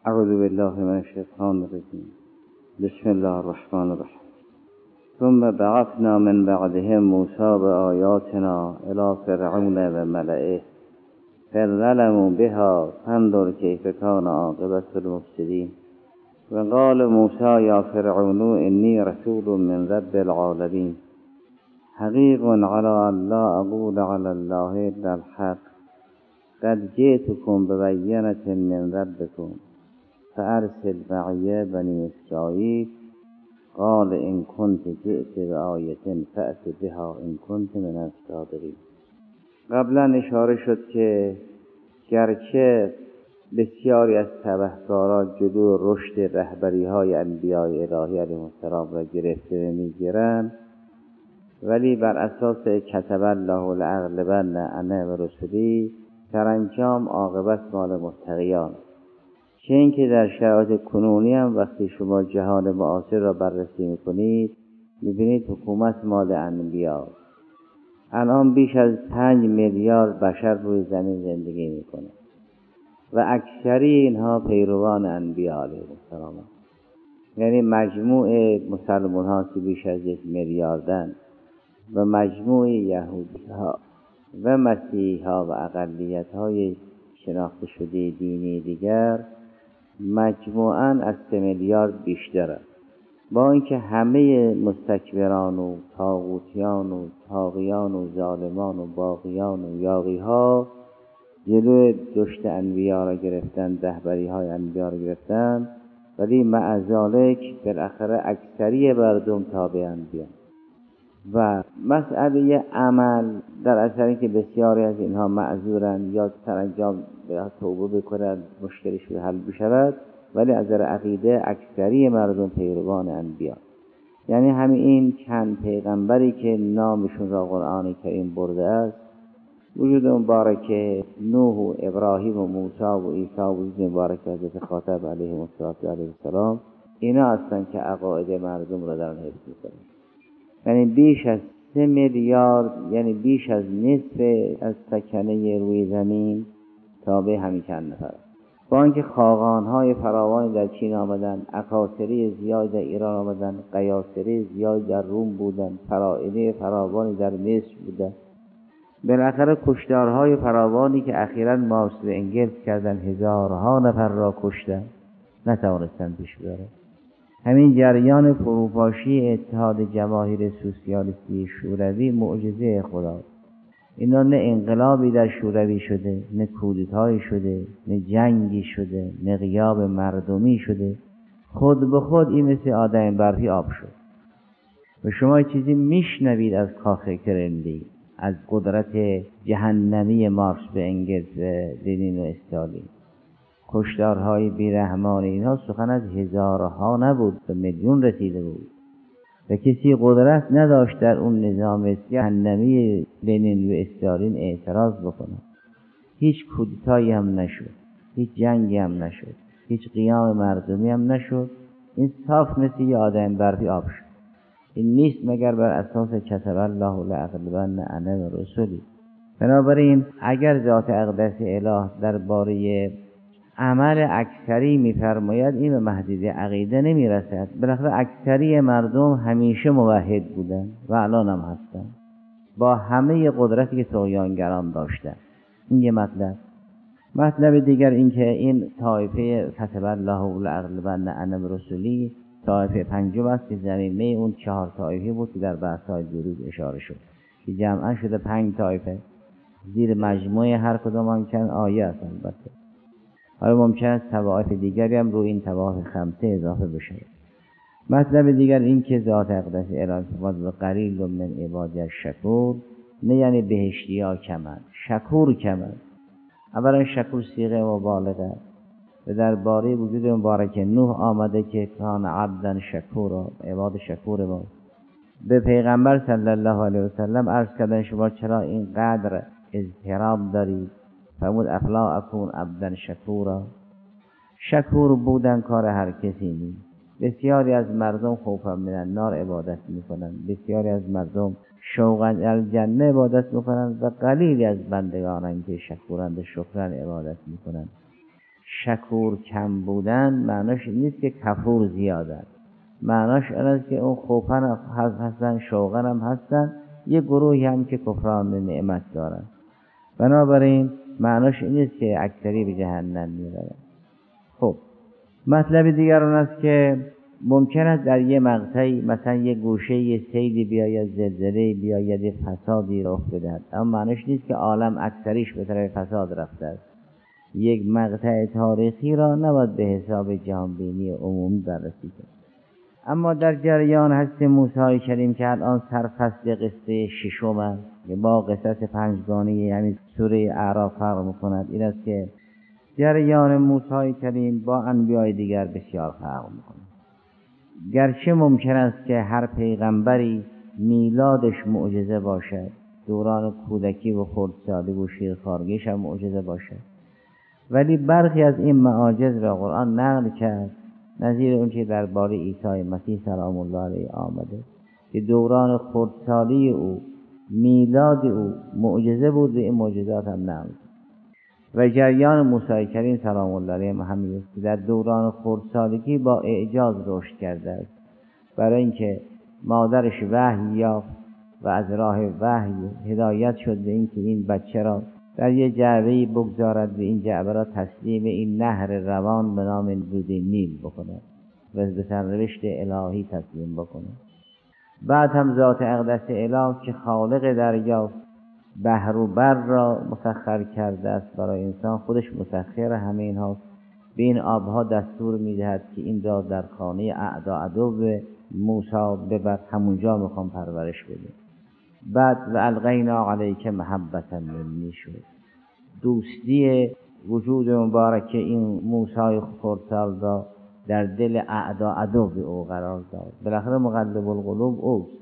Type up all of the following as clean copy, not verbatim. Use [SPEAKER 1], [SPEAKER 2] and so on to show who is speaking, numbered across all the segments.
[SPEAKER 1] اعوذ بالله من الشیطان الرجیم. بسم الله الرحمن الرحیم. ثم بعثنا من بعدهم موسی بآیاتنا الی فرعون و ملئه فظلموا بها فانظر کیف کان عاقبة المفسدین. و قال موسی یا فرعون انی رسول من رب العالمین حقیق علی ان لا اقول علی الله الا الحق قد جئتکم ببینة من ربکم فارسل معی بنی اسرائیل قال ان کنت جئت بآیة فأت بها ان کنت من الصادقین. قبلا اشاره شد که گرچه بسیاری از تبهکاران جلو رشد رهبری های انبیاء الهی علیهم السلام را گرفته میگیرند، ولی بر اساس کتب الله لأغلبن انا و رسلی سرانجام عاقبت مال متقیان. چه اینکه در شرایط کنونی هم وقتی شما جهان معاصر را بررسی میکنید میبینید حکومت مال انبیا. الان بیش از 5 میلیارد بشر روی زمین زندگی میکنه و اکثری اینها پیروان انبیا علیهم السلام، یعنی مجموع مسلمان ها که بیش از 1 میلیاردن و مجموع یهودی ها و مسیحی ها و اقلیت های شناخته شده دینی دیگر مجموعاً از 3 میلیارد بیشتره. با اینکه همه مستکبران و طاغوتیان و طاغیان و ظالمان و باغیان و یاغی ها جلوی رشد انبیا را گرفتن، رهبری های انبیا را گرفتن، ولی مع ذالک بالاخره اکثری مردم تابع انبیا. و مسئله عمل در اثر اینکه بسیاری از اینها معذورن یا سرانجام توبه بکنند مشکلشون حل بشود، ولی از نظر عقیده اکثری مردم پیروان انبیا. یعنی همین این چند پیغمبری که نامشون را قرآن کریم برده است، وجود مبارک نوح و ابراهیم و موسی و عیسی و وجود مبارک حضرت خاتم علیه السلام، اینا هستند که عقاید مردم را دارن حفظ میکنن. یعنی بیش از 3 میلیارد، یعنی بیش از نصف از سکنه روی زمین تابع همین چند نفر. با اینکه خاقان‌های فراوانی در چین آمدن، اکاسره زیاد در ایران آمدن، قیاصره زیاد در روم بودن، فرائضه فراوانی در مصر بودن، بالاخره کشتارهای فراوانی که اخیراً مارکس و انگلس کردن، هزارها نفر را کشتن، نتوانستن پیش ببرن. همین جریان فروپاشی اتحاد جماهیر سوسیالیستی شوروی معجزه خدا. اینا نه انقلابی در شوروی شده، نه کودتایی شده، نه جنگی شده، نه غیاب مردمی شده. خود به خود این مثل آدم برفی آب شد. و شما چیزی میشنوید از کاخ کرملین، از قدرت جهنمی مارکس و انگلس و لنین و استالین، کشتارهای بیرحمان اینها سخن از هزارها نبود، به میلیون رسیده بود و کسی قدرت نداشت در اون نظام جهنمی لنین و استالین اعتراض بکنه. هیچ کودتایی هم نشد، هیچ جنگی هم نشد، هیچ قیام مردمی هم نشد. این صاف مثل یه آدم برفی آب شد. این نیست مگر بر اساس کتب الله لأغلبن انا و رسلی. بنابراین اگر ذات اقدس اله درباره عمل اکثری میفرماید، این به محدوده عقیده نمیرسد. بالاخره اکثری مردم همیشه موحد بودن و الان هم هستن، با همه قدرتی که طغیانگران داشتن. این یه مطلب دیگر این که این طایفه کتب الله لأغلبن انا و رسلی طایفه پنجم است که زمینه اون 4 طایفه بود که در بحث‌های دیروز اشاره شد که جمعا شده 5 طایفه. زیر مجموعه هر کدام آن چند آیه است. البته حالا ممکن است طوائف دیگری هم روی این طوائف 5 اضافه بشه. مطلب دیگر این که ذات اقدس اله فرمود و قلیل من عبادی الشکور، نه یعنی بهشتی ها کمند، شکور کمند. اولا شکور صیغه مبالغه و درباره وجود مبارک نوح آمده که کان عبدا شکورا، عباد شکور ما. به پیغمبر صلی الله علیه و سلم عرض کردن شما چرا اینقدر اضطراب دارید؟ فرمود افلا اکون عبدا شکورا. شکور بودن کار هر کسی نیست. بسیاری از مردم خوفا من النار عبادت میکنند، بسیاری از مردم شوقا الجنه عبادت میکنند و قلیلی از بندگانند که شکورند شکران عبادت میکنند. شکور کم بودن معناش نیست که کفور زیادن، معناش این است که اون خوفن هستن، شوقن هم هستن، یه گروهی هم که کفران نعمت دارن. بنابراین معناش این نیست که اکثری به جهنم میرن. خب مطلب دیگر اون است که ممکن است در یه مقطعی مثلا یه گوشه یه سیلی بیاید، زلزله بیاید، یه فسادی رخ بدهد، اما معناش نیست که عالم اکثریش به طرف فساد رفته است. یک مقطع تاریخی را نباید به حساب جهانبینی عمومی بررسی کرد. اما در جریان هست موسی کریم که الان سرفصل قصه ششم است که با قصص پنجگانه یعنی سوره اعراف فرق می‌کند، این است که جریان موسی کریم با انبیاء دیگر بسیار فرق می‌کند. گرچه ممکن است که هر پیغمبری میلادش معجزه باشد، دوران کودکی و خردسالی و شیرخوارگیش هم معجزه باشد، ولی برخی از این معاجز را قرآن نقل کرد، نظیر اون که درباره عیسی مسیح سلام الله علیه آمده که دوران خردسالی او، میلاد او معجزه بود و این معجزات هم نقل. و جریان موسی کریم سلام الله علیه همین است که در دوران خردسالگی با اعجاز رشد کرده است، برای اینکه مادرش وحی یافت و از راه وحی هدایت شد به اینکه این بچه را در یه جعبه‌ای بگذارد و این جعبه را تسلیم این نهر روان به نام رود نیل بکند و به سرنوشت الهی تسلیم بکند. بعد هم ذات اقدس اله که خالق دریا بحر و بر را مسخر کرده است برای انسان، خودش مسخر همه اینها، به این آبها دستور میدهد که این را در خانه اعدا عدو موسی ببر، همونجا میخوام پرورش بده. بعد و القینا علیک محبتا منی شد، دوستی وجود مبارک این موسی خردسال را در دل اعدا عدو او قرار داد. بالاخره مقلب القلوب اوست.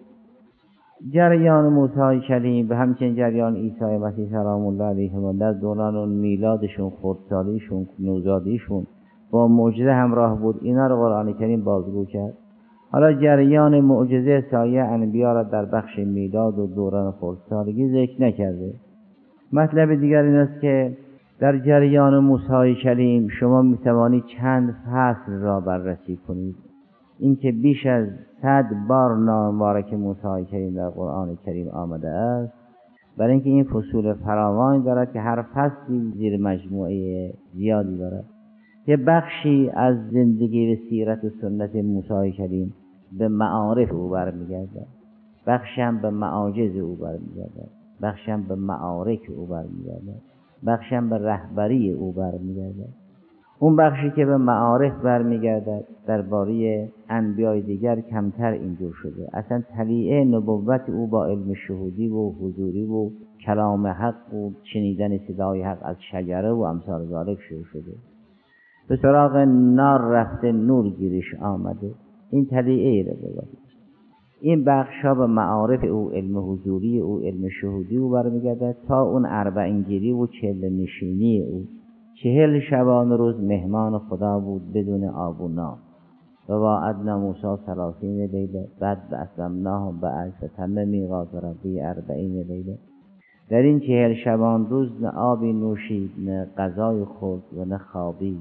[SPEAKER 1] جریان موسی کلیم و همچنین جریان عیسی مسیح سلام الله علیه در دوران میلادشون، خردسالیشون، نوزادیشون با معجزه همراه بود. اینا رو قرآن کریم بازگو کرد. حالا جریان معجزه سایه انبیا را در بخش میلاد و دوران خردسالگی ذکر نکرده. مطلب دیگر این است که در جریان موسی کلیم شما میتوانید چند فصل را بررسی کنید. این که بیش از 100 بار نام مبارک موسی کریم در قرآن کریم آمده است، برای اینکه این فصول فراوان دارد که هر فصلی زیر مجموعه زیادی دارد. یه بخشی از زندگی و سیرت و سنت موسی کریم به معارف او برمیگردد، بخشی هم به معاجز او برمیگردد، بخشی هم به معارک او برمیگردد، بخشی هم به رهبری او برمیگردد. اون بخشی که به معارف برمیگردد درباره انبیاء دیگر کمتر اینجور شده. اصلا طلیعه نبوت او با علم شهودی و حضوری و کلام حق و شنیدن صدای حق از شجره و امثال ذالک شروع شده. به سراغ نار رفته نور گیرش آمده. این طلیعه نبوت. این بخشا به معارف او، علم حضوری او، علم شهودی او برمیگردد تا اون 40 گیری و 40 نشینی او. 40 شبانه روز مهمان خدا بود بدون آب و نان. و وعدنا موسی 30 لیله بعد اسلمناه بعد فتم میقات ربی 40 لیله. در این 40 شبان روز نه آبی نوشید، نه غذای خورد و نه خوابید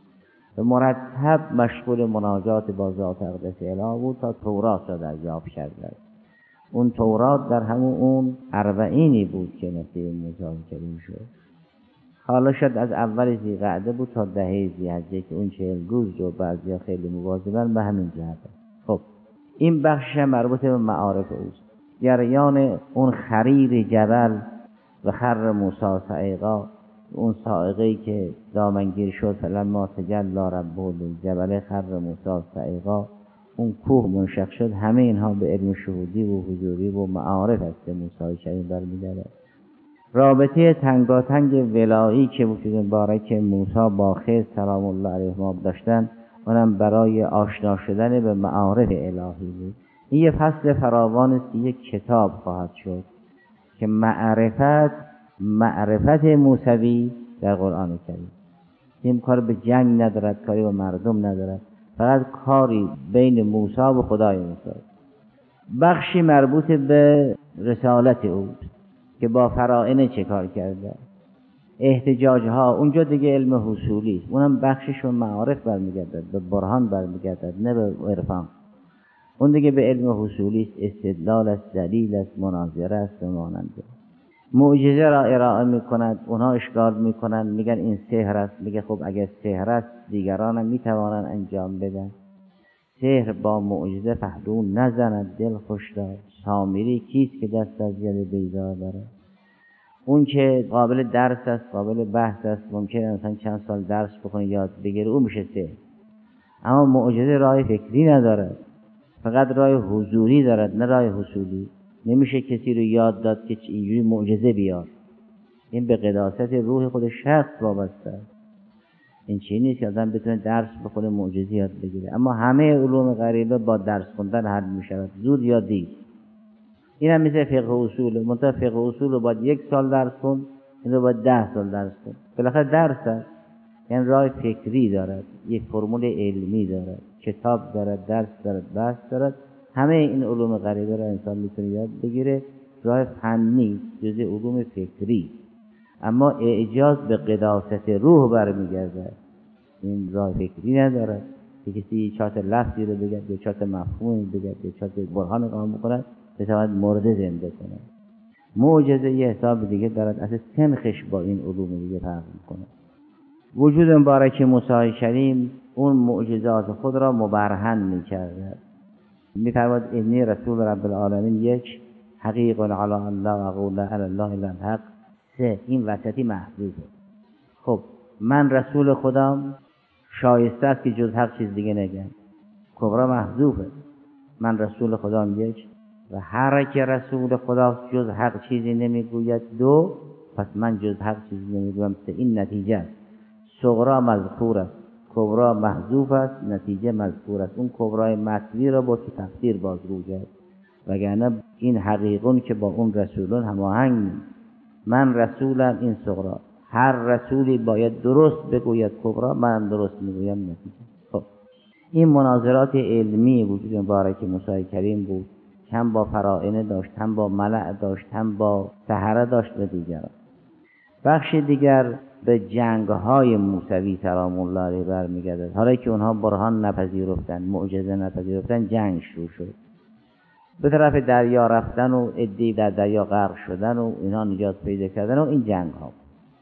[SPEAKER 1] و مرتب مشغول مناجات با ذات اقدس اله بود تا تورات را دریافت کرد. اون تورات در همون اون 40 بود که نصیب موسی کریم شد. حالا شد از اول ذی‌قعده بود تا 10 ذی‌حجه که اون 40 روز رو بعضیا خیلی مواظبن به همین جهت. خب این بخش مربوط به معارف اوست. جریان اون خریر جبل و خر موسی صعقا، اون صاعقه‌ای که دامنگیر شد فلما تجلی ربه للجبل خر موسی صعقا، اون کوه منشق شد. همه اینها به علم شهودی و حضوری و معارف است که موسی کریم برمی‌گردد. رابطه تنگاتنگ ولایی که وجود مبارک موسی با خضر سلام الله علیهما داشتن، اونم برای آشنا شدن به معارف الهی بود. این یه فصل فراوان است که یک کتاب خواهد شد که معرفت موسوی در قرآن کریم. این کار به جنگ ندارد، کاری به مردم ندارد، فقط کاری بین موسی و خدای موسی. بخشی مربوط به رسالت او که با فرائض چه کار کرده.
[SPEAKER 2] احتجاج ها، اونجا دیگه علم حصولی، اونم بخشش به معارف برمیگردد، به برهان برمیگردد، نه به عرفان. اون دیگه به علم حصولی است، استدلال است، دلیل است، مناظره است و ماننده. معجزه را ارائه میکند، اونها اشکال میکنند، میگن این سحر است. میگه خب اگر سحر است دیگران هم میتوانند انجام بدن. سحر با معجزه پهلو نزند، دل خوش دار. سامری کیست که دست از ید بیضا داره؟ اون که قابل درس است، قابل بحث است، ممکنه مثلا چند سال درس بکنه یاد بگیره، اون میشه سحر. اما معجزه راه فکری ندارد، فقط راه حضوری دارد، نه راه حصولی. نمیشه کسی رو یاد داد که اینجوری معجزه بیار. این به قداست روح خود شخص وابسته است. این چیزی نیست که آدم بتونه درس بخونه معجزه یاد بگیره. اما همه علوم غریبه با درس خوندن حل میشود، زود یا دیر. این هم مثل فقه اصول، منتها فقه اصول رو باید 1 سال درس کن، این رو باید 10 سال درس کن. بالاخره درس است، یعنی راه فکری دارد، یک فرمول علمی دارد، کتاب دارد، درس دارد، بحث دارد. همه این علوم غریبه را انسان میتونه یاد بگیره. راه فنی جزء علوم فکری، اما اعجاز به قداست روح برمیگرده. این راه فکری ندارد که کسی چهار لفظی رو بگه یا چهار مفهومی بگه یا چهار برهان قائم بکند بتواند مرده زنده کند. معجزه یه حساب دیگه دارد، اصلا سنخش با این علوم دیگه فرق میکنه. وجود مبارک موسی کریم اون معجزات خود را مبرهن میکرده. میفرماد انی رسول رب العالمین 1 حقیق علی الله و قول علی الله الا الحق 3 این وسطی محذوفه. خب من رسول خدام، شایسته است که جز حق چیز دیگه نگم. کبرا محذوفه. من رسول خدام 1 و هر که رسول خداست جز حق چیزی نمیگوید 2 پس من جز حق چیزی نمیگویم 3 این نتیجه است. صغرا مذکور است، کبرا محذوف است، نتیجه مذکور است. اون کبرای مطوی را با تو تفسیر باز رو کرد، وگرنه این حقیقون که با اون رسولون هماهنگ نیست. من رسولم این صغرا، هر رسولی باید درست بگوید کبرا، من درست میگویم نتیجه. خب این مناظرات علمی وجود مبارک موسی کریم بود، هم با فرائنه داشت، هم با ملأ داشت، هم با سحره داشت و دیگران. بخش دیگر به جنگ‌های موسوی سلام الله علیه برمیگردد. حالا که اونها برهان نپذیرفتن، معجزه نپذیرفتن، جنگ شروع شد. به طرف دریا رفتن و عده‌ای در دریا غرق شدن و اینها نجات پیدا کردن و این جنگ‌ها.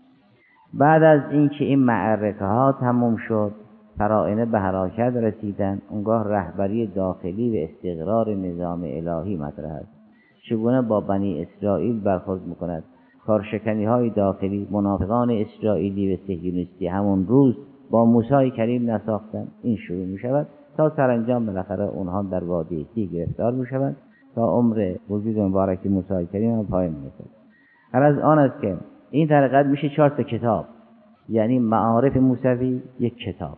[SPEAKER 2] بعد از اینکه این معرکه‌ها تموم شد، فرائنه به حراکت رسیدن. اونگاه رهبری داخلی و استقرار نظام الهی مطرح است. چگونه با بنی اسرائیل برخورد می‌کند؟ کارشکنی‌های داخلی، منافقان اسرائیلی و صهیونیستی همون روز با موسی کریم نساختن. این شروع می‌شود تا سرانجام بالاخره اونها در وادی سی گرفتار می‌شوند تا عمر وجود مبارک موسی کریم پایان می‌رسد. غرض آن است که این طریقت میشه 4 کتاب، یعنی معارف موسوی 1 کتاب،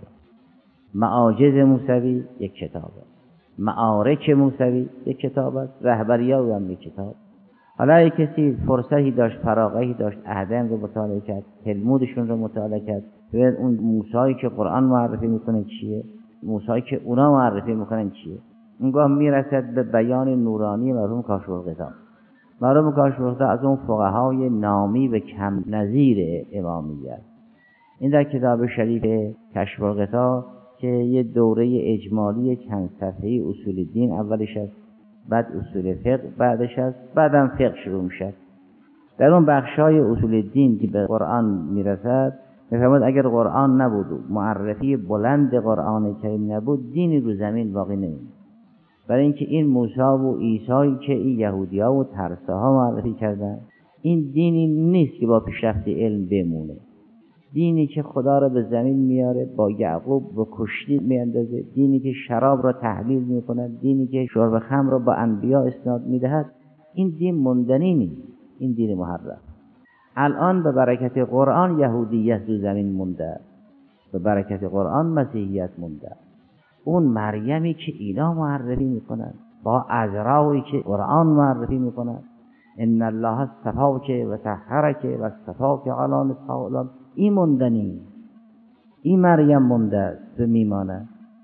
[SPEAKER 2] معاجز موسوی 1 کتاب، معارک موسوی 1 کتاب است، رهبری‌ها هم 1 کتاب. حالا اگه کسی فرصتی داشت، فراغتی داشت، احدام رو مطالعه کرد، تلمودشون رو مطالعه کرد، ببین اون موسایی که قرآن معرفی میکنه چیه، موسایی که اونا معرفی میکنن چیه. اونگاه میرسد به بیان نورانی مرحوم کاشف الغطا. مرحوم کاشف الغطا از اون فقهای نامی و کم نظیر امامیت. این در کتاب شریف کاشف الغطا که یه دوره اجمالی چند صفحه‌ای اصول دین اولش است، بعد اصول فقه بعدش است، بعدم فقه شروع میشه. در اون بخشای اصول دین که به قرآن میرسد میفرماد اگر قرآن نبود و معرفی بلند قرآن کریم نبود، دینی رو زمین باقی نمیمونه. برای اینکه این موسی و عیسی که این یهودی‌ها و ترساها معرفی کردن، این دینی نیست که با پیشرفت علم بمونه. دینی که خدا را به زمین میاره، با یعقوب و کشتی میاندازه، دینی که شراب را تحلیل میکند، دینی که شرب خمر را با انبیا اسناد میدهد، این دین موندنی نیست، این دین محرف. الان به برکت قرآن یهودیت رو زمین مونده، به برکت قرآن مسیحیت مونده. اون مریمی که اینا معرفی میکنند با عذراوی که قرآن معرفی میکنند، ان الله اصطفاک و طهرک و اصطفاک علی نساء العالم، این موندنی، این مریم مونده است و میمانه،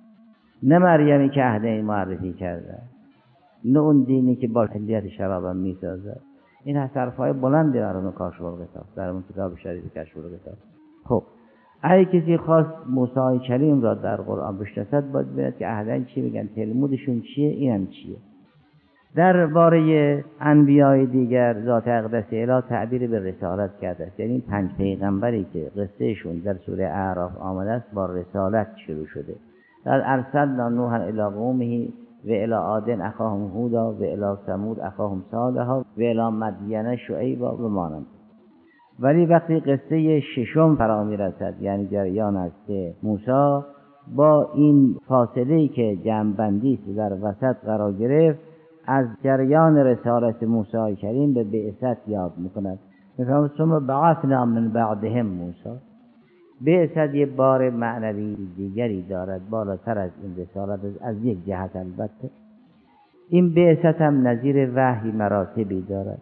[SPEAKER 2] نه مریمی که اهل معرفی کرده، نه اون دینی که با علیت شرابم میسازه. این حرفای بلندی در کاشف الغطا، در اون کتاب شریف کشف الغطا. خب اگه کسی خواست موسی کلیم را در قرآن بشناسد باید ببیند که اهلا چی میگن، تلمودشون چیه، اینم چیه. درباره انبیای دیگر ذات اقدس اله تعبیر به رسالت کرده است، یعنی 5 پیغمبری که قصهشون در سوره اعراف آمده است با رسالت شروع شده. در ارسلنا نوحا الی قومه و الی عاد اخاهم هودا و الی ثمود اخاهم صالحا و الی مدین شعیبا و مانند. ولی وقتی قصه ششم فرا میرسد، یعنی جریان است که موسی با این فاصله‌ای که جمع‌بندی در وسط قرار گرفت از جریان رسالت موسی کریم به بعثت یاد میکند. میفهمید ثم بعثنا من بعدهم موسی. بعثت یه بار معنوی دیگری دارد بالاتر از این رسالت از یک جهت. البته این بعثت هم نظیر وحی مراتبی دارد.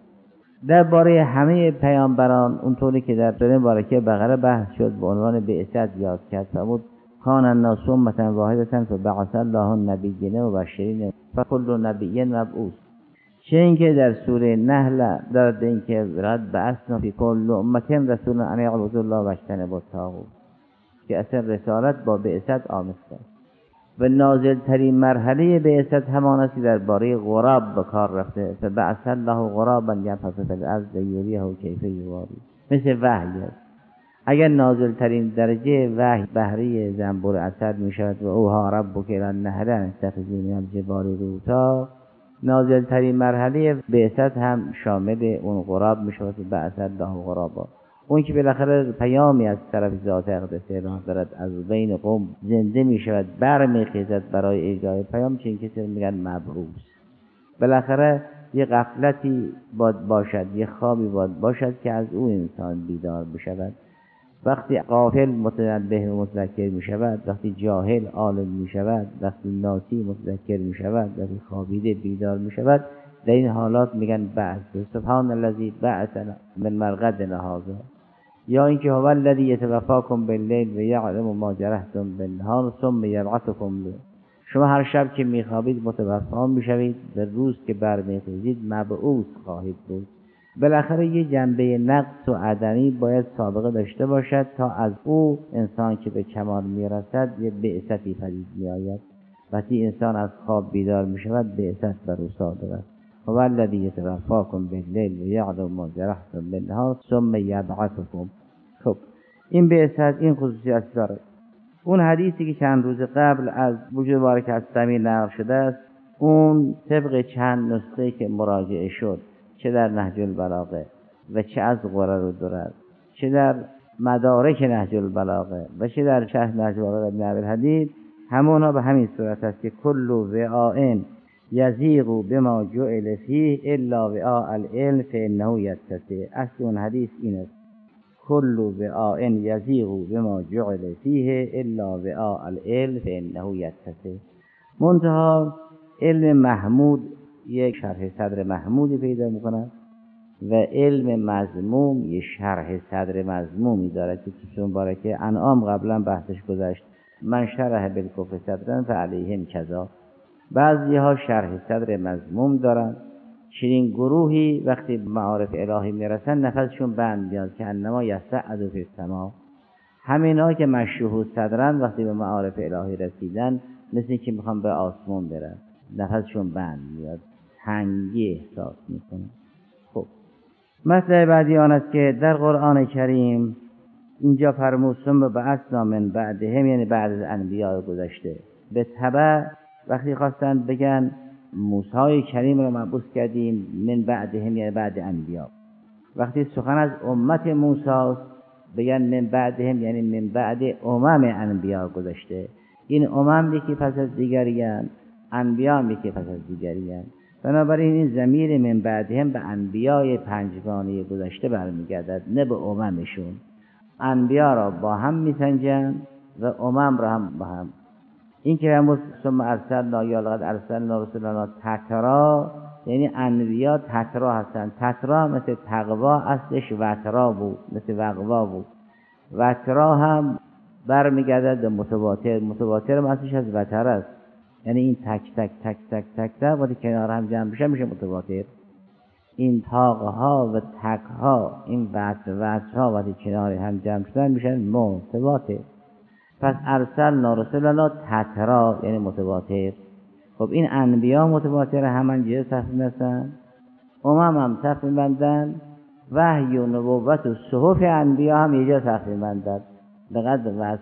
[SPEAKER 2] درباره همه پیامبران اونطوری که در سوره مبارکه بقره بحث شد به عنوان بعثت یاد کرد، فرمود کان الناس امة واحدة فبعث الله النبیین مبشرین فکل نبی مبعوث. چه اینکه در سوره نحل دارد اینکه رد بعثنا فی کل امة رسولا ان اعبدوا الله واجتنبوا الطاغوت، که اصلا رسالت با بعثت آمیخته است. و نازل ترین مرحله بعثت همان است که درباره غراب به کار رفته، فبعث الله غرابا یبحث فی الارض یریه کیف یواری. مثل وحی است. اگر نازل ترین درجه وحی بحری زنبور اسد می شود و اوها ربک الی النحل ان اتخذی من الجبال بیوتا، نازل ترین مرحله بعثت هم شامل اون غراب می شود. بعث الله غرابا، اون که بالاخره پیامی از طرف ذات اقدس اله دارد، از بین قوم زنده می شود، برمیخیزد برای اجرای پیام، چون کسی میگن مبعوث. بالاخره یه غفلتی باشد، یه خوابی باشد که از او انسان بیدار بشود. وقتی غافل متنبه و متذکر می شود، وقتی جاهل عالم می شود، وقتی ناسی متذکر می شود، وقتی خوابیده بیدار می شود، در این حالات میگن بعث. سبحان الذی بعث من مرقدنا هذا، یا اینکه هو الذی یتوفاکم باللیل و یعلم ما جرحتم بالنهار ثم یبعثکم. شما هر شب که میخوابید متوفا میشوید، در روز که برمیخیزید مبعوث خواهید بود. بالاخره یه جنبه نقص و عدمی باید سابقه داشته باشد تا از او انسان که به کمال میرسد یه بعثتی پدید میآید. وقتی انسان از خواب بیدار میشود بعثت بر او صادق است. هو الذی یتوفاکم باللیل و یعلم ما جرحتم بالنهار ثم یبعثکم. خب این بعثت این خصوصیت داره. اون حدیثی که چند روز قبل از وجود بارک از سمی نقل شده است، اون طبق چند نسخه که مراجعه شد، چه در نهج البلاغه و چه از غرر الدرر، چه در مدارک نهج البلاغه و چه در شرح نهج البلاغه ابن ابی‌الحدید، همونا به همین صورت است که کل وعاء یزیغ بما جعل فیه الا وعاء العلم فانه یتسع. اصل اون حدیث این است: کل وعاء یزیغ بما جعل فیه الا وعاء العلم فانه یتسع. منتها علم محمود یک شرح صدر محمودی پیدا می‌کند و علم مذموم یک شرح صدر مذمومی دارد که سوره مبارکه انعام قبلا بحثش گذشت. من شرح بالکفر صدرا فعلیهم کذا. بعضی ها شرح صدر مذموم دارند. چنین گروهی وقتی به معارف الهی میرسن نفسشون بند میاد که انما یصعد فی السما. همینا که مشروح صدرن وقتی به معارف الهی رسیدن مثل اینکه میخوان به آسمان برن، نفسشون بند میاد، تنگی احساس میکنن. خب مطلب بعدی آن است که در قرآن کریم اینجا فرمود ثم بعثنا من بعدهم، یعنی بعد از انبیاء گذشته. به تبع وقتی خواستن بگن موسی کریم رو مبعوث کردیم من بعدهم، یعنی بعد انبیاء. وقتی سخن از امت موسی بگن من بعدهم، یعنی من بعد امم انبیاء گذشته. این امم یکی پس از دیگری هستند، انبیاء یکی پس از دیگری هستند. بنابراین این ضمیر من بعدهم به انبیاء پنجگانه گذشته برمیگردد، نه به اممشون. انبیاء را با هم میسنجند و امم را هم با هم. این که همون ثم ارسلنا یا لقد ارسلنا رسلنا تترا، یعنی انبیاء تترا هستند. تترا مثل تقوا اصلش وترا بود، مثل وقوا بود. وترا هم برمیگردد به متواتر. متواتر هم اصلش از وتر است، یعنی این تک تک تک تک تک تک وقتی کنار هم جمع بشه میشه متواتر. این تاقها و تکها، این وجهها وقتی کنار هم جمع شدن میشن متواتر. پس ارسلنا رسلنا تترا یعنی متواتر. خب این انبیا متواتر همان جه صف می‌بندن، هم صف می‌بندن، وحی و نبوت و صحف انبیا هم یه جا صف می‌بندن. لقد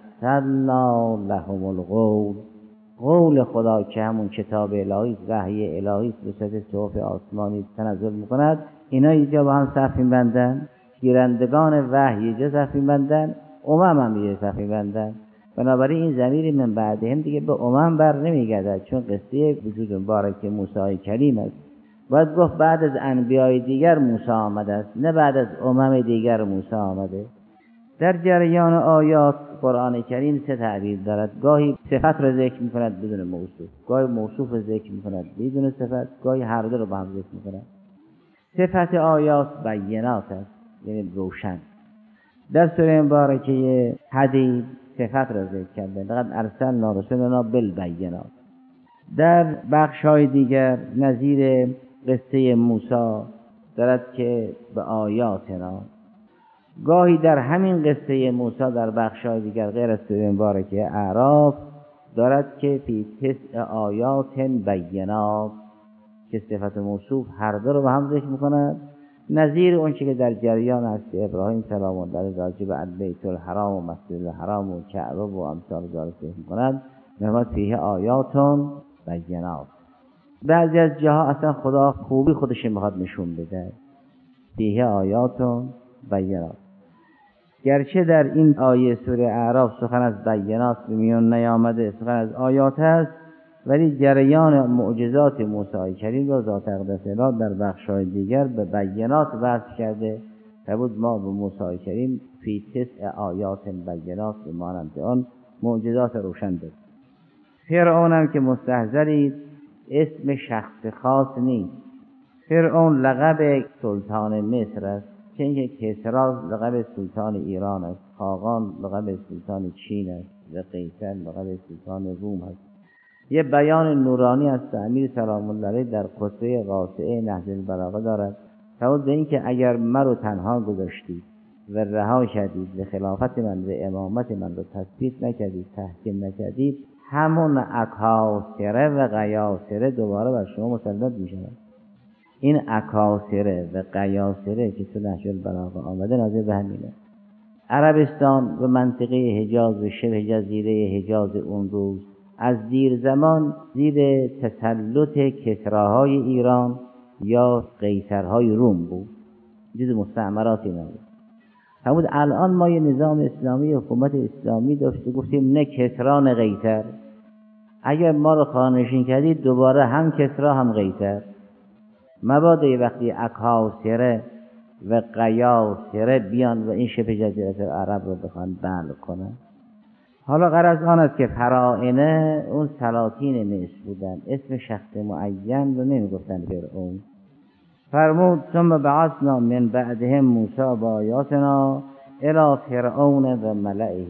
[SPEAKER 2] وصلنا لهم القول، قول خدا که همون کتاب الهی، وحی الهی به صورت صحف آسمانی تنزل میکند، اینا یه جا با هم صف می‌بندن. گیرندگان وحی یه جا صف می‌بندن، هم یه جا صف می‌بندن. بنابراین این ضمیر من بعدهم دیگه به بر نمیگردد، چون قصه وجود مبارک موسی کریم است. باید گفت بعد از انبیای دیگر موسی آمده است، نه بعد از دیگر موسی آمده. در جریان آیات قرآن کریم سه تعبیر دارد. گاهی صفت را ذکر می‌کند بدون موصوف، گاهی موصوف را ذکر می‌کند بدون صفت، گاهی هر دو را با هم ذکر می‌کند. صفت آیات بینات است، یعنی روشن. در سوره مبارکه حدید صفت را ذکر کرده، لقد ارسلنا رسلنا بالبینات. در بخش‌های دیگر نظیر قصه موسی دارد که به آیاتنا. گاهی در همین قصه موسی در بخش‌های دیگر غیر از سوره مبارکه اعراف دارد که فی 9 آیات بینات، که صفت موصوف هر دو رو با هم ذکر می‌کند. نظیر اون چیزی که در جریان است ابراهیم سلام الله علیه راجع به بیت الحرام و مسجد الحرام و کعبه و امثال ذلک ذکر می‌کند، می‌فرماید فیه آیاتون بینات. بعضی از جاها اصلا خدا خوبی خودش می‌خواد نشون بده، فیه آیاتون بینات. گرچه در این آیه سوره اعراف سخن از بینات به میان نیامده، سخن از آیات است، ولی جریان معجزات موسی کریم را ذات اقدس اله در بخش‌های دیگر به بینات وصف کرده. فرمود ما به موسی کریم فی 9 آیات بینات، به مانند آن معجزات روشن داد. فرعون هم که مستحضرید اسم شخص خاص نیست. فرعون لقب سلطان مصر است، چه اینکه کسری لقب سلطان ایران است، خاقان لقب سلطان چین است و قیصر لقب سلطان روم است. یه بیان نورانی از امیر سلام الله علیه در خطبه قاطعه نهج البلاغه دارد. فرمود به این که اگر مرا تنها گذاشتید و رها کردید و خلافت من و امامت من رو تثبیت نکردید، تحکیم نکردید، همون اکاسره و قیاسره دوباره بر شما مسلط میشود. این اکاسره و قیاسره که تو نهج البلاغه آمده ناظر به همینه. عربستان و منطقه حجاز و شبه جزیره حجاز اون روز از دیر زمان زیر تسلط کسراهای ایران یا قیصرهای روم بود، جز مستعمراتی نبود. همون الان ما یه نظام اسلامی، حکومت اسلامی داشته، گفتیم نه کسرا نه قیصر. اگر ما رو خانشین کردید دوباره هم کسرا هم قیصر. مبادا یه وقتی اکاسره و قیاسره بیان و این شبه جزیره عرب رو بخوان بلع کنن. حالا غرض آن است که فراعنه اون سلاطین مصر بودن، اسم شخص معین رو نمیگفتن فرعون. فرمود ثم بعثنا من بعدهم موسی بآیاتنا الی فرعون و ملئه.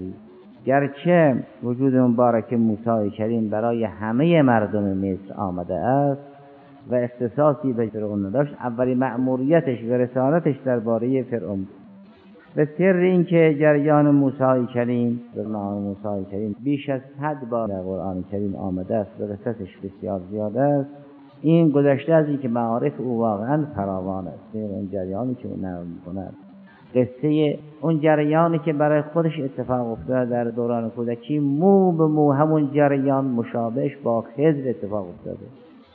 [SPEAKER 2] گرچه وجود مبارک موسی کریم برای همه مردم مصر آمده است و اختصاصی به فرعون نداشت، اولی مأموریتش و رسالتش درباره فرعون بود. به سر این که جریان موسی کریم و نام موسی کریم بیش از 100 بار در قرآن کریم آمده است و قصتش بسیار زیاد است، این گذشته از این که معارف او واقعا فراوان است. اون جریانی که او نقل می‌کند، قصه اون جریانی که برای خودش اتفاق افتاد در دوران کودکی، مو به مو همون جریان مشابهش با خضر اتفاق افتاده.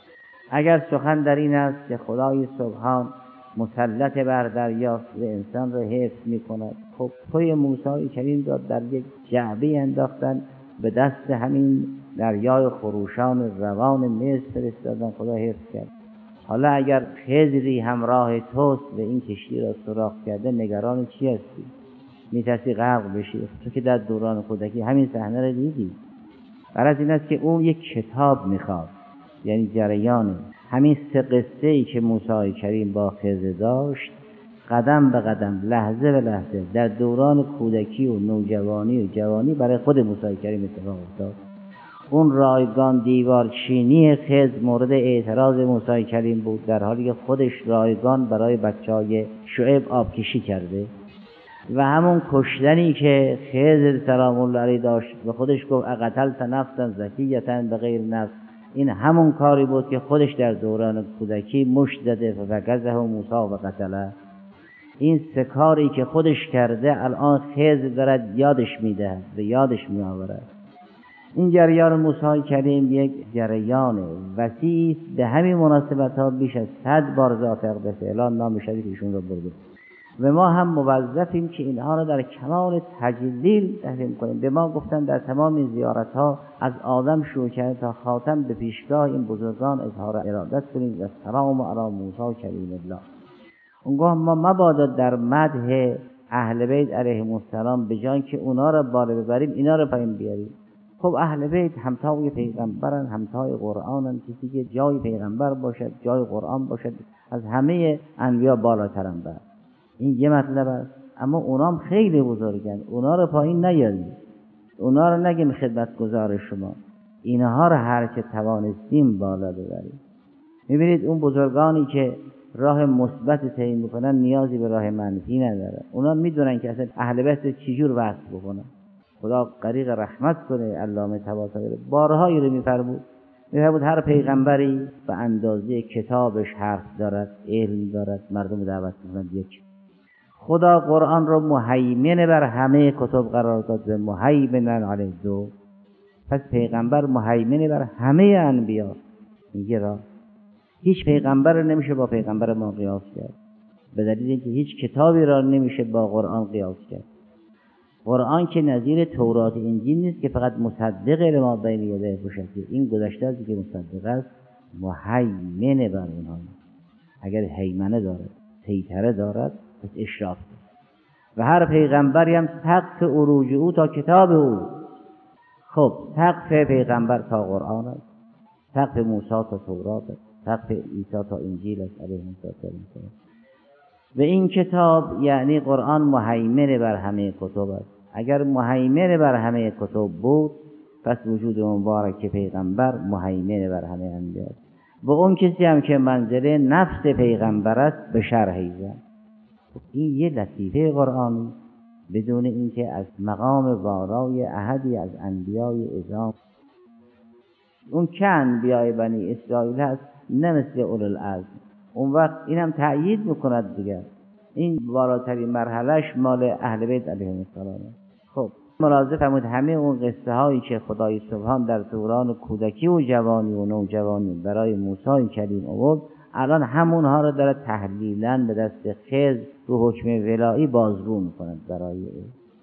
[SPEAKER 2] اگر سخن در این است که خدای سبحان مسلط بر دریاست و انسان را حفظ می‌کند، خب توی موسی کریم را در یک جعبه انداختن، به دست همین دریای خروشان روان مصر فرستادن، خدا حفظ کرد. حالا اگر خضری همراه توست و این کشتی را سوراخ کرده، نگران چی هستی؟ می‌ترسی غرق بشی؟ تو که در دوران کودکی همین صحنه را دیدی. غرض این است که اون یک کتاب می‌خواد، یعنی جریان همین 3 قصه‌ای که موسی کریم با خضر داشت، قدم به قدم، لحظه به لحظه در دوران کودکی و نوجوانی و جوانی برای خود موسی کریم اتفاق افتاد. اون رایگان دیوار چینی خضر مورد اعتراض موسی کلیم بود، در حالی که خودش رایگان برای بچهای شعیب آبکشی کرده. و همون کشتنی که خضر سلام الله علیه داشت و خودش گفت اقتلت نفسا زکیة بغیر نفس، این همون کاری بود که خودش در دوران کودکی مشت زده ففکزه موسی و قتله. این سه کاری که خودش کرده الان خضر دارد یادش میده و یادش میآورد. این جریان موسی کلیم یک جریان وسیع است، به همین مناسبت ها بیش از 100 بار ذات اقدس اعلان نام شریف ایشون رو برده و ما هم موظفیم که اینها را در کمال تجلیل تحریم کنیم. به ما گفتن در تمام این زیارت ها از آدم شروع کرده تا خاتم به پیشگاه این بزرگان اظهار ارادت کنیم و سلام علی موسی کلیم الله. اونگاه ما مبادا در مدح اهل بیت علیهم السلام به جای که اونا را بالا ببریم اینا را پایین بیاریم. خب اهل بیت همتای پیغمبرن، همتای قرآنن، کسی که جای پیغمبر باشد، جای قرآن باشد، از همه انبیا بالاترن. این یه مطلب است. اما اونام خیلی بزرگن، اونا رو پایین نیاریم، اونا رو نگیم خدمتگزار شما، اینها رو هر که توانستیم بالا ببریم. میبینید اون بزرگانی که راه مثبت تعیین میکنن نیازی به راه منفی نداره. اونا میدونن که اصلا اهل بیت چجور وصف بکنن. خدا غریق رحمت کنه علامه طباطبایی بارهایی رو میفرمود هر پیغمبری به اندازه کتابش حرف دارد، علم دارد، مردم دعوت میکنند. یک خدا قرآن رو مهیمن بر همه کتب قرار داد و مهیمن علی دو. پس پیغمبر مهیمن بر همه انبیا. میگه را هیچ پیغمبر رو نمیشه با پیغمبر ما قیاس کرد، به دلیل اینکه هیچ کتابی را نمیشه با قرآن قیاس کرد. قرآن که نظیر تورات انجیل نیست که فقط مصدق لما بین یدیه باشد، این گذشته از که مصدق است، مهیمن بر اونها. اگر هیمنه دارد، سیطره دارد، پس اشراف دارد. و هر پیغمبری هم سقف عروج او تا کتاب او. خب سقف پیغمبر تا قرآن است، سقف موسی تا تورات است، سقف عیسی تا انجیل است علیه السلام. و این کتاب یعنی قرآن مهیمن بر همه کتب است. اگر مهیمن بر همه کتب بود، پس وجود مبارک پیغمبر مهیمن بر همه انبیا است. و اون کسی هم که منزله نفس پیغمبر است به شرحی زن. این یه لطیفه قرآنی بدون اینکه از مقام والای احدی از انبیای اعظام. اون که انبیای بنی اسرائیل هست نه مثل اولوالعزم. اون وقت اینم تأیید میکند دیگر. این بالاترین مرحلهش مال اهل بیت علیهم السلام. خب ملاحظه فرمود همه اون قصه هایی که خدای سبحان در دوران کودکی و جوانی و نوجوانی برای موسی کلیم آورد، الان همونها را داره تحلیلاً به دست خضر رو حکم ولایی بازگو میکنند برای او.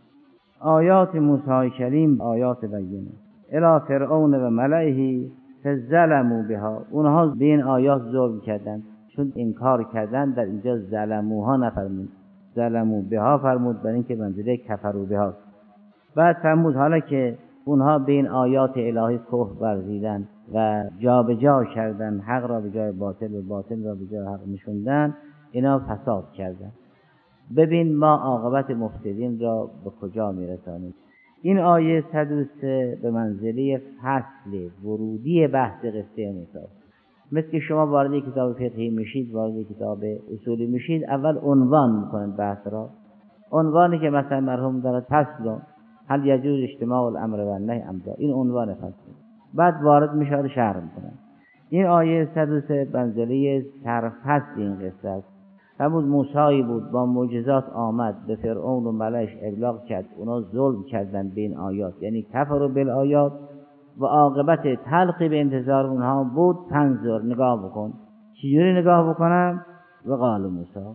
[SPEAKER 2] آیات موسی کلیم آیات بینه الی فرعون و ملئه فظلموا بها. اونها به این آیات ظلم کردند چون انکار کردن. در اینجا ظلموها نفرمود، ظلموا بها فرمود برای اینکه منزله کفروا بها. بعد فرمود حالا که اونها به این آیات الهی کفر ورزیدن و جا به جا کردن، حق را به جای باطل و باطل را به جای حق نشوندن، اینا فساد کردن. ببین ما عاقبت مفسدین را به کجا میرسانیم. این آیه 103 به منزله فصل ورودی بحث قصه موسی. مثل که شما وارد کتاب فقهی میشید، وارد کتاب اصولی میشید، اول عنوان میکنند بحث را. عنوانی که مثلا مرحوم دارد فصل هل یجوز اجتماع الامر و النهی ام لا، این عنوان فصل. بعد وارد میشود شرح میکنند. این آیه 103 منزله سرفصل این قصه است. فرمود موسی بود با معجزات آمد به فرعون و ملئش ابلاغ کرد، اونا ظلم کردن به این آیات، یعنی کفروا بالآیات و عاقبت تلقی به انتظار اونها بود. پنځور نگاه بکن. چجوری نگاه بکنم؟ و قال موسی.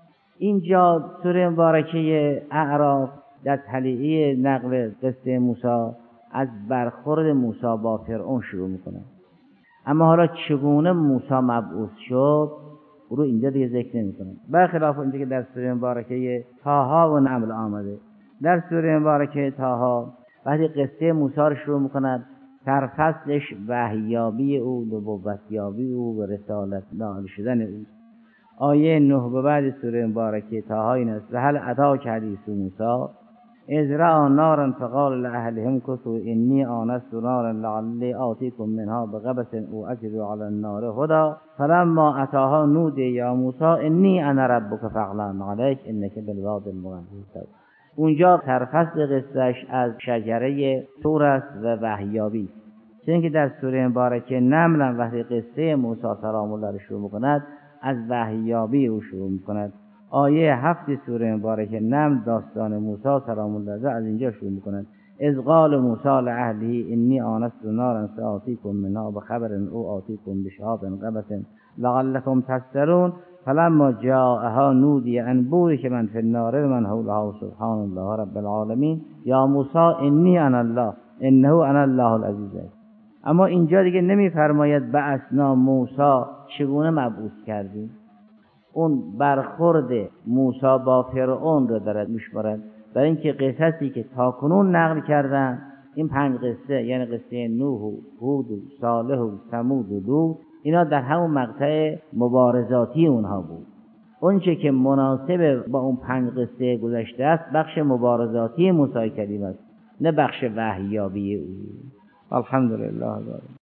[SPEAKER 2] اینجا سوره مبارکه اعراف در تلیعه نقل قصه موسی از برخورد موسی با فرعون شروع میکنه. اما حالا چگونه موسی مبعوث شد رو اینجا دیگه ذکر نمیکنه، برخلاف اینجا که در سوره مبارکه طه و نمل آمده. در سوره مبارکه طه وقتی قصه موسی رو شروع میکنند، سرفصلش وحییابی او، نبوتیابی او و رسالت نائل شدن او. آیه 9 به بعد سوره مبارکه طه این است: هل اتاک حدیث موسی. اذ رأى نارا فقال لأهلهم كثوا إني آنست نارا لعلی آتیکم منها بقبس او اجد على النار هدى فلما أتاها نودي یا موسی انی انا ربک فاغلظ علیک انک بالوادی المقدس طوی. اونجا سرفصل قصهش از شجره طور است و وحییابی. چون که در سوره مبارکه نمل وقتی قصه موسی سلام الله را شروع می‌کند از وحییابی او شروع می‌کند. آیه 7 سوره مبارکه نمل داستان موسی سلام الله از اینجا شروع می‌کند. اذ قال موسی لأهله انی آنست نارا سآتیکم منها بخبر او آتیکم بشهاب قبس لعلکم تصطلون فلما جاءها نودی ان بورک من فی النار و من حولها سبحان الله رب العالمین یا موسی انی انا الله انه انا الله العزیز. اما اینجا دیگه نمیفرماید بعثنا موسی چگونه مبعوث کردیم. اون برخورد موسی با فرعون رو دارد میشمارد، برای اینکه قصصی که تاکنون نقل کردن این 5 قصه، یعنی قصه نوح و هود و صالح و ثمود و لوط، اینا در همون مقطع مبارزاتی اونها بود. اون چه که مناسب با اون 5 قصه گذشته است بخش مبارزاتی موسی کلیم است، نه بخش وحییابی او. الحمدلله.